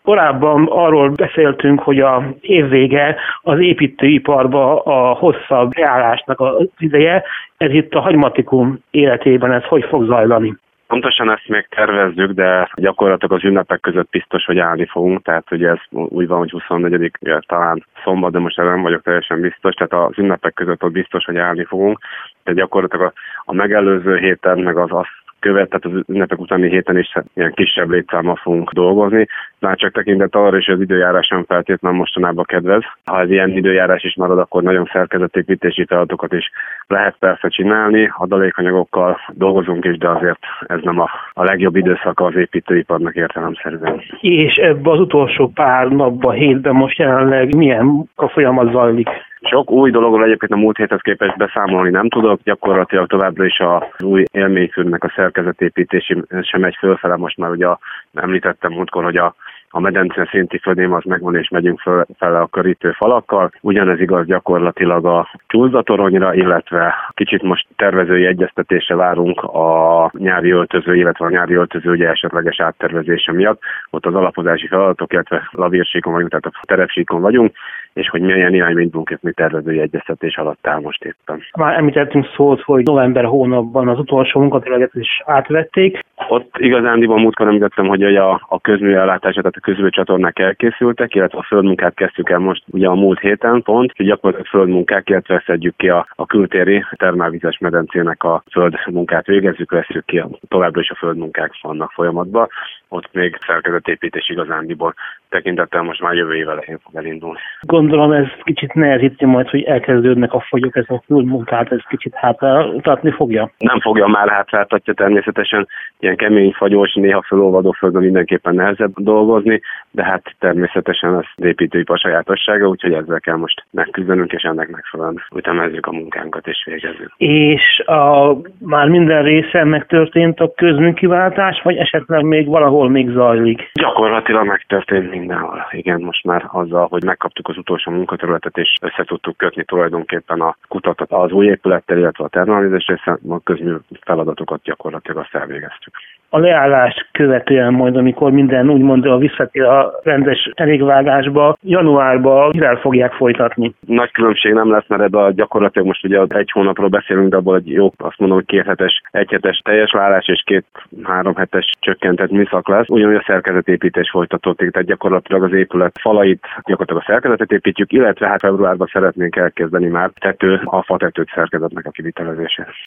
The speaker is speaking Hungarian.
Korábban arról beszéltünk, hogy a évvége az építőiparba a hosszabb leállásnak az ideje. Ez itt a hagymatikum életében ez hogy fog zajlani? Pontosan ezt még tervezzük, de gyakorlatilag az ünnepek között biztos, hogy állni fogunk, tehát ugye ez úgy van, hogy 24 talán szombat, de most nem vagyok teljesen biztos, tehát az ünnepek között ott biztos, hogy állni fogunk, de gyakorlatilag a megelőző héten, meg az azt tehát az ünnepek utáni héten is ilyen kisebb létszámmal fogunk dolgozni. Már csak tekintet arra is, hogy az időjárás sem feltétlenül mostanában kedvez. Ha ez ilyen időjárás is marad, akkor nagyon szerkezetépítési feladatokat is lehet persze csinálni. Adalékanyagokkal dolgozunk is, de azért ez nem a legjobb időszaka az építőiparnak értelemszerűen. És ebben az utolsó pár napban, hétben most jelenleg milyen a folyamat zajlik? Sok új dologról egyébként a múlt héthez képest beszámolni nem tudok, gyakorlatilag továbbra is az új élményfűrnek a szerkezetépítési sem megy fölfele, most már ugye említettem múltkor, hogy a medence szinti födém az megvan, és megyünk fele a körítő falakkal. Ugyanez igaz gyakorlatilag a csúszdatoronyra, illetve kicsit most tervezői egyeztetésre várunk a nyári öltöző, illetve a nyári öltöző ugye esetleges áttervezése miatt. Ott az alapozási feladatok, illetve lavírsíkon vagyunk, tehát a terepsíkon vagyunk, és hogy milyen irányba indulunk, ezt mi tervezői egyeztetés alatt áll most éppen. Már említettünk szót, hogy november hónapban az utolsó munkatérleget is átvették. Ott igazándiban múltkor említettem, hogy a közműellátása, tehát a közműcsatornák elkészültek, illetve a földmunkát kezdtük el most ugye a múlt héten pont, hogy gyakorlatilag földmunkák, illetve szedjük ki a kültéri termálvizes medencének a földmunkát végezzük, vesszük ki, továbbra is a földmunkák vannak folyamatban. Ott még szerkezetépítés igazándiból tekintettel most már jövő év elején fog elindulni. Gondolom ez kicsit nehezíti majd, hogy elkezdődnek a fogyok, ez a földmunkát, ez kicsit hátráltatni fogja? Nem fogja, már hátráltatja természetesen. Ilyen kemény, fagyos, néha felolvadó földön mindenképpen nehezebb dolgozni, de hát természetesen az építőipar sajátossága, úgyhogy ezzel kell most megküzdenünk, és ennek megfelelően ütemezzük a munkánkat és végezzük. És már minden részen megtörtént a közműkiváltás, vagy esetleg még valahol még zajlik? Gyakorlatilag megtörtént mindenhol. Igen, most már azzal, hogy megkaptuk az utolsó munkaterületet, és össze tudtuk kötni tulajdonképpen a kutatot az új épülettel, illetve a termálvizes része, a közmű feladatokat gyakorlatilag azt elvégeztük. A leállást követően majd, amikor minden úgymond visszatér a rendes elégvágásba, januárban mivel fogják folytatni? Nagy különbség nem lesz, mert ebben gyakorlatilag most ugye egy hónapról beszélünk, de abból egy jó, azt mondom, hogy 2 hetes, 1 hetes teljes leállás és 2-3 hetes csökkentett műszak lesz. Ugyanúgy a szerkezetépítés folytatódik, tehát gyakorlatilag az épület falait, gyakorlatilag a szerkezetet építjük, illetve februárban szeretnénk elkezdeni már a fatetőt szerkezetnek a kivitelezését.